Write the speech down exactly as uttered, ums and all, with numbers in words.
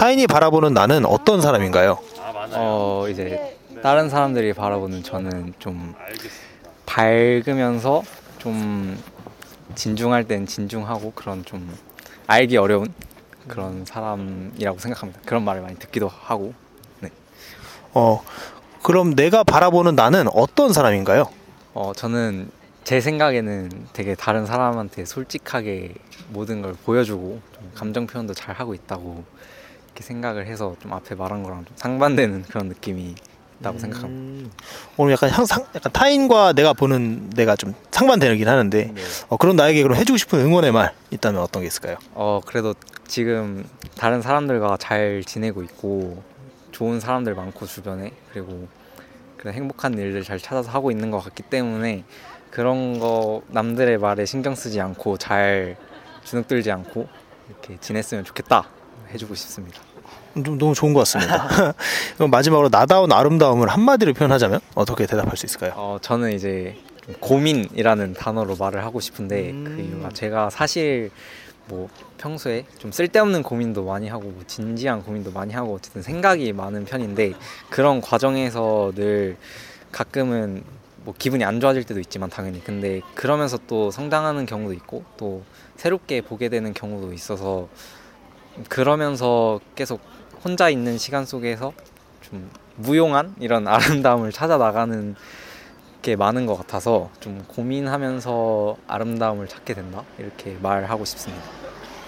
타인이 바라보는 나는 어떤 사람인가요? 어 이제 다른 사람들이 바라보는 저는 좀 밝으면서 좀 진중할 땐 진중하고 그런 좀 알기 어려운 그런 사람이라고 생각합니다. 그런 말을 많이 듣기도 하고. 네. 어, 그럼 내가 바라보는 나는 어떤 사람인가요? 어 저는 제 생각에는 되게 다른 사람한테 솔직하게 모든 걸 보여주고 좀 감정 표현도 잘 하고 있다고 이렇게 생각을 해서 좀 앞에 말한 거랑 좀 상반되는 그런 느낌이 있다고 음... 생각합니다. 오늘 약간 향상, 약간 타인과 내가 보는 내가 좀 상반되긴 하는데 네. 어, 그런 나에게 그럼 해주고 싶은 응원의 말 있다면 어떤 게 있을까요? 어 그래도 지금 다른 사람들과 잘 지내고 있고 좋은 사람들 많고 주변에 그리고 그런 행복한 일들 잘 찾아서 하고 있는 것 같기 때문에 그런 거 남들의 말에 신경 쓰지 않고 잘 주눅들지 않고 이렇게 지냈으면 좋겠다 해주고 싶습니다. 좀 너무 좋은 것 같습니다. 그럼 마지막으로 나다운 아름다움을 한마디로 표현하자면 어떻게 대답할 수 있을까요? 어, 저는 이제 고민이라는 단어로 말을 하고 싶은데 음... 그 이유가 제가 사실 뭐 평소에 좀 쓸데없는 고민도 많이 하고 뭐 진지한 고민도 많이 하고 어쨌든 생각이 많은 편인데 그런 과정에서 늘 가끔은 뭐 기분이 안 좋아질 때도 있지만 당연히 근데 그러면서 또 성장하는 경우도 있고 또 새롭게 보게 되는 경우도 있어서 그러면서 계속 혼자 있는 시간 속에서 좀 무용한 이런 아름다움을 찾아 나가는 게 많은 것 같아서 좀 고민하면서 아름다움을 찾게 된다 이렇게 말하고 싶습니다.